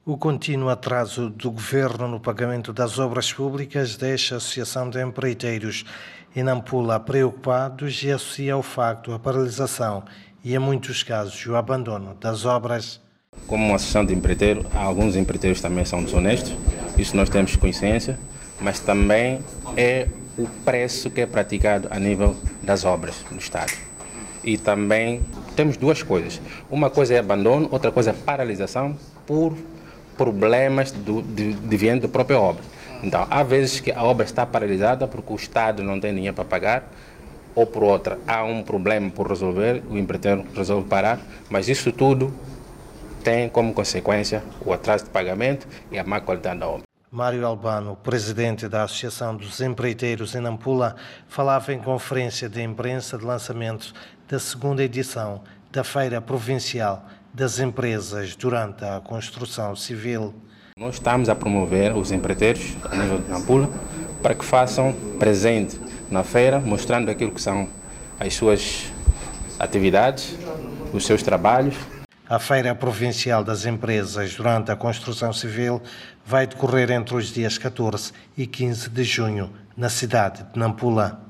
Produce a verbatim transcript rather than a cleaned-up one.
O contínuo atraso do Governo no pagamento das obras públicas deixa a Associação de Empreiteiros em Nampula preocupados e associa ao facto a paralisação e, em muitos casos, o abandono das obras. Como uma associação de empreiteiros, alguns empreiteiros também são desonestos, isso nós temos consciência, mas também é o preço que é praticado a nível das obras no Estado. E também temos duas coisas, uma coisa é abandono, outra coisa é paralisação por problemas do, de, de vindo da própria obra. Então, há vezes que a obra está paralisada porque o Estado não tem dinheiro para pagar, ou por outra, há um problema por resolver, o empreiteiro resolve parar, mas isso tudo tem como consequência o atraso de pagamento e a má qualidade da obra. Mário Albano, presidente da Associação dos Empreiteiros em Nampula, falava em conferência de imprensa de lançamento da segunda edição da Feira Provincial das Empresas durante a construção civil. Nós estamos a promover os empreiteiros a nível de Nampula para que façam presente na feira, mostrando aquilo que são as suas atividades, os seus trabalhos. A Feira Provincial das Empresas durante a construção civil vai decorrer entre os dias catorze e quinze de junho, na cidade de Nampula.